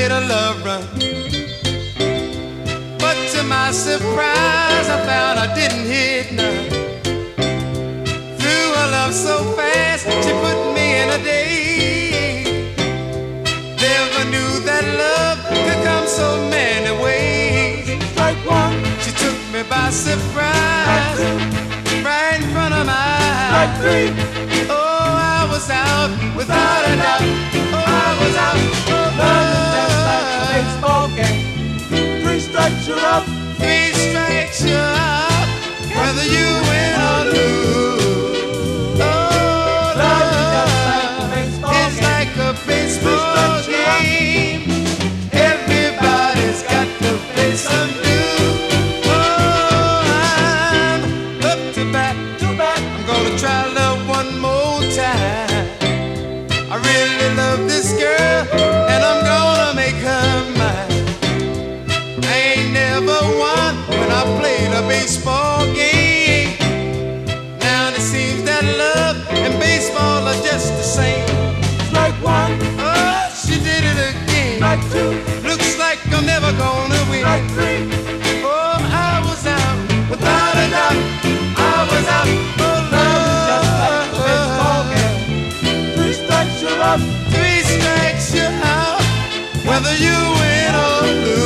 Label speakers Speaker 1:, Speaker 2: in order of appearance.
Speaker 1: hit a love run. But to my surprise, I found I didn't hit none. Threw her love so fast, she put me in a daze. Never knew that love could come so many ways.
Speaker 2: Strike one.
Speaker 1: She took me by surprise, right in front of my eyes.
Speaker 2: Strike three.
Speaker 1: Oh, I was out without a doubt. Oh, I was out.
Speaker 2: Love is just like a baseball game. 3 strikes you're out.
Speaker 1: 3 strikes you're out, whether you win or lose. Oh,
Speaker 2: Love is just like a baseball
Speaker 1: it's
Speaker 2: game.
Speaker 1: like a baseball game. Everybody's got to play some dues. Oh, I'm up to bat. I'm gonna try love one more time. I really love this girl, and I'm gonna make her mine. I ain't never won when I played a baseball game. Now it seems that love and baseball are just the same.
Speaker 2: Strike one.
Speaker 1: Oh, she did it again.
Speaker 2: Strike two.
Speaker 1: Looks like I'm never gonna win.
Speaker 2: Strike three.
Speaker 1: Oh, I was out without a doubt. I was out. Oh,
Speaker 2: Love is just like a baseball game. 3 strikes you're out.
Speaker 1: 3 strikes you're out, whether you win or lose.